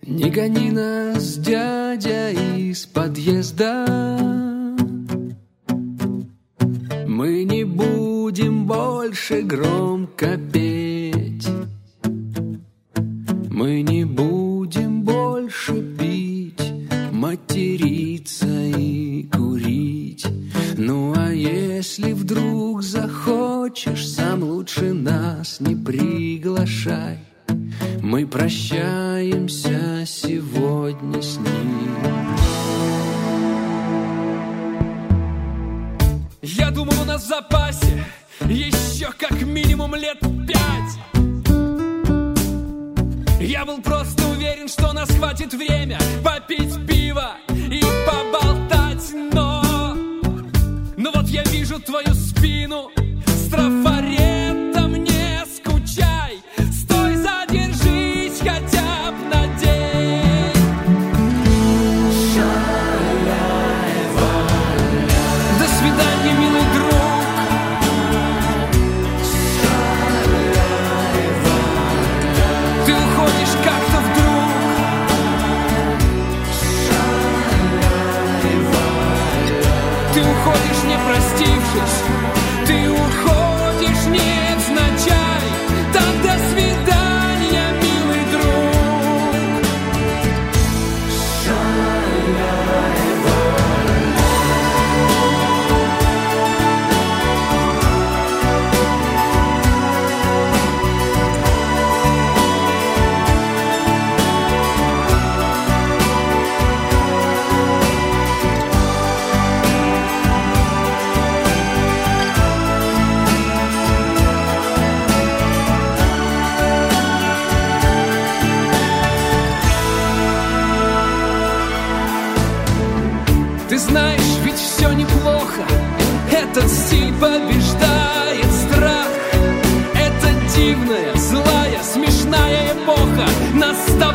Не гони нас, дядя, из подъезда. Мы не будем больше громко петь. Мы не будем больше пить, материться и курить. Ну а если вдруг захочешь, сам лучше нас не приглашай. Мы прощаемся сегодня с ним. Я думал, у нас в запасе еще как минимум лет 5. Я был просто уверен, что нас хватит время попить пиво и поболтать, но вот я вижу твою спину с трафаретом, не скучай. Стой, задержись хотя бы на день. До свидания, милый друг. Ты уходишь как-то вдруг. Ты уходишь, не простившись. Ты уходишь, невзначай. Так, до свидания, милый друг. Ты знаешь, ведь все неплохо. Этот стиль побеждает страх. Это дивная, злая, смешная эпоха. Настала